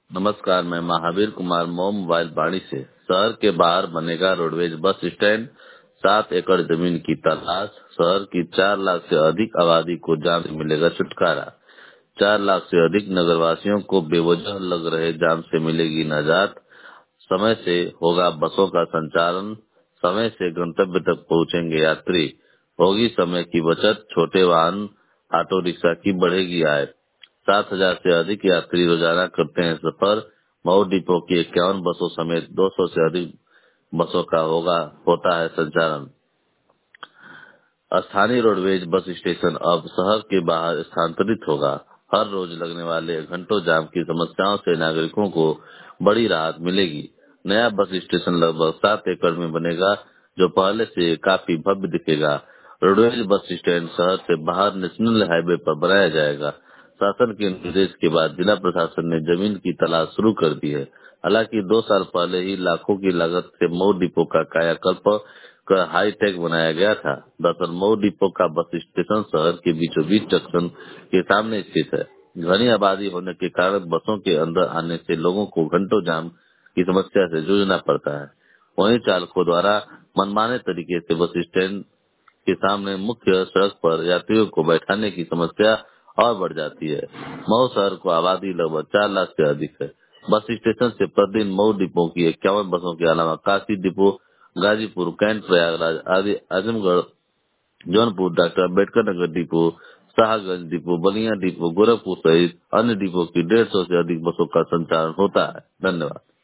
नमस्कार, मैं महावीर कुमार मऊ मोबाइल वाणी से। शहर के बाहर बनेगा रोडवेज बस स्टैंड, 7 एकड़ जमीन की तलाश। शहर की 4 लाख से अधिक आबादी को जाम से मिलेगा छुटकारा। 4 लाख से अधिक नगरवासियों को बेवजह लग रहे जाम से मिलेगी निजात। समय से होगा बसों का संचालन, समय से गंतव्य तक पहुंचेंगे यात्री। होगी समय की बचत, छोटे वाहन ऑटो रिक्शा की बढ़ेगी आय। 7,000 से अधिक यात्री रोजाना करते हैं सफर। मऊ डिपो की 51 बसों समेत 200 से अधिक बसों का होता है संचालन। स्थानीय रोडवेज बस स्टेशन अब शहर के बाहर स्थानांतरित होगा। हर रोज लगने वाले घंटों जाम की समस्याओं से नागरिकों को बड़ी राहत मिलेगी। नया बस स्टेशन लगभग 7 एकड़ में बनेगा, जो पहले से काफी भव्य दिखेगा। रोडवेज बस स्टैंड शहर से बाहर नेशनल हाईवे पर बनाया जाएगा। शासन के निर्देश के बाद जिला प्रशासन ने जमीन की तलाश शुरू कर दी है। हालांकि 2 साल पहले ही लाखों की लागत से मऊ डिपो का कायाकल्प कर हाईटेक बनाया गया था। दरअसल मऊ डिपो का बस स्टेशन शहर के बीचों बीच जंक्शन के सामने स्थित है। घनी आबादी होने के कारण बसों के अंदर आने से लोगों को घंटों जाम की समस्या से जूझना पड़ता है। वहीं चालकों द्वारा मनमाने तरीके से बस स्टैंड के सामने मुख्य सड़क पर यात्रियों को बैठाने की समस्या और बढ़ जाती है। मऊ शहर को आबादी लगभग 4 लाख से अधिक है। बस स्टेशन से प्रतिदिन मऊ डिपो की 51 बसों के अलावा काशी डिपो, गाजीपुर, कैंट, प्रयागराज आदि, Azamgarh, Jaunpur, doctor Ambedkar Nagar depot, Shahganj depot, Ballia depot, Gorakhpur सहित अन्य डिपो की 150 से अधिक बसों का संचालन होता है। धन्यवाद।